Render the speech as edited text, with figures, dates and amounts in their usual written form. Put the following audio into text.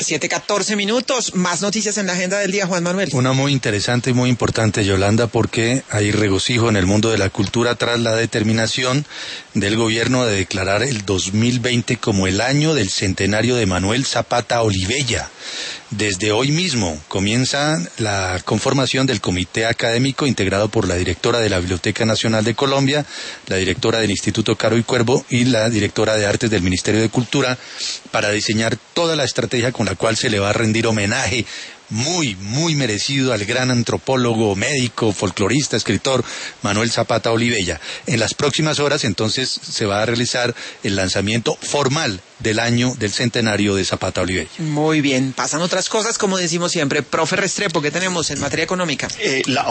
7:14. Más noticias en la agenda del día, Juan Manuel. Una muy interesante y muy importante, Yolanda, porque hay regocijo en el mundo de la cultura tras la determinación del gobierno de declarar el 2020 como el año del centenario de Manuel Zapata Olivella. Desde hoy mismo comienza la conformación del comité académico integrado por la directora de la Biblioteca Nacional de Colombia, la directora del Instituto Caro y Cuervo y la directora de Artes del Ministerio de Cultura para diseñar toda la estrategia con la cual se le va a rendir homenaje muy merecido al gran antropólogo, médico, folclorista, escritor Manuel Zapata Olivella. En las próximas horas entonces se va a realizar el lanzamiento formal del año del centenario de Zapata Olivella. Muy bien, pasan otras cosas como decimos siempre. Profe Restrepo, ¿qué tenemos en materia económica? La